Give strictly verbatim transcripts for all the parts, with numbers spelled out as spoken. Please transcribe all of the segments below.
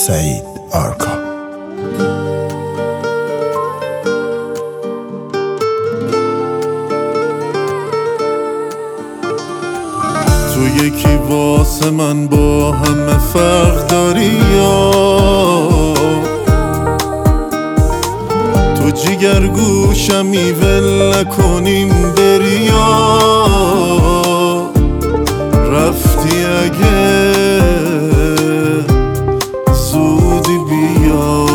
سعید آرکا. تو یکی واسه من با همه فرق داری یا تو جیگر گوشمی ول نکنیم بری یا رفتی اگه زودی بیا.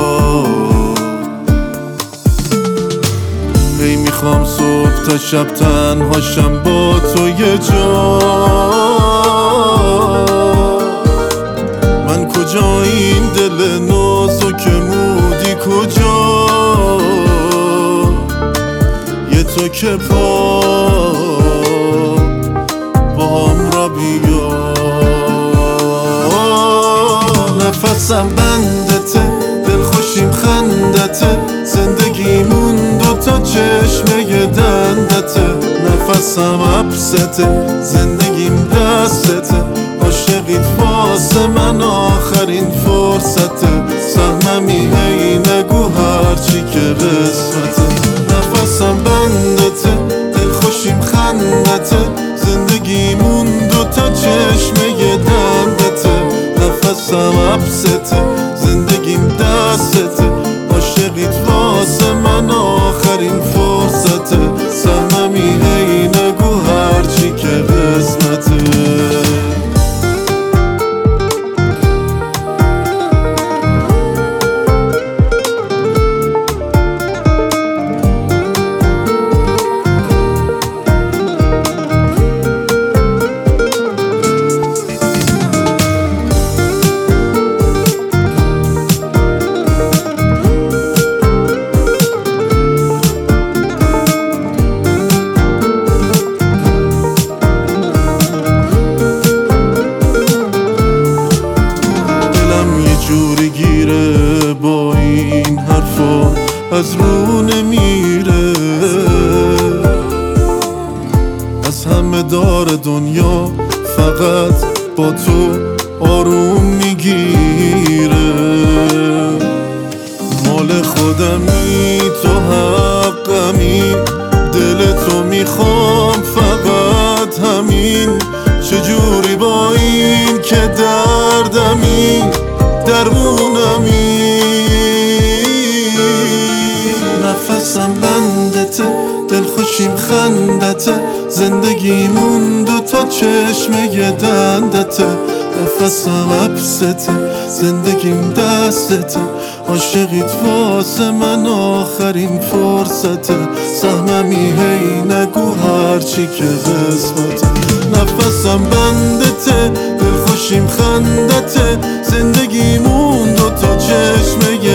هی میخوام صبح تا شب تنهاشم با تو یه جا. من کجا این دل نازک مودی کجا؟ یه تو که پا با هم را بیا. نفسم بندته دلخوشیم خندته زندگیمون دوتا چشمه دندته. نفسم عبسته زندگیم دستته عاشقیت واسه من آخرین فرصته. سهممی هی نگو هرچی که قسمته. نفسم بندته دلخوشیم خندته زندگیمون دوتا چشمه دندته. نفسم عبسته زندگیم دستته عاشقیت واسه من آخرین فرصته. سهممی هی نگو هرچی که قسمته. جوری گیره با این حرفا از رو نمیره. از همه دار دنیا فقط با تو آروم میگیره. مال خودمی تو حقمی دل تو میخوام فقط همین. چجوری با این که دردمی درمونمی. نفسم بندته دلخوشیم خندته زندگیمون دوتا چشمه دندته. نفسم عبسته زندگیم دستته عاشقیت واسه من آخرین فرصته. سهممی هی نگو هرچی که قسمته. نفسم بندته دلخوشیم خندته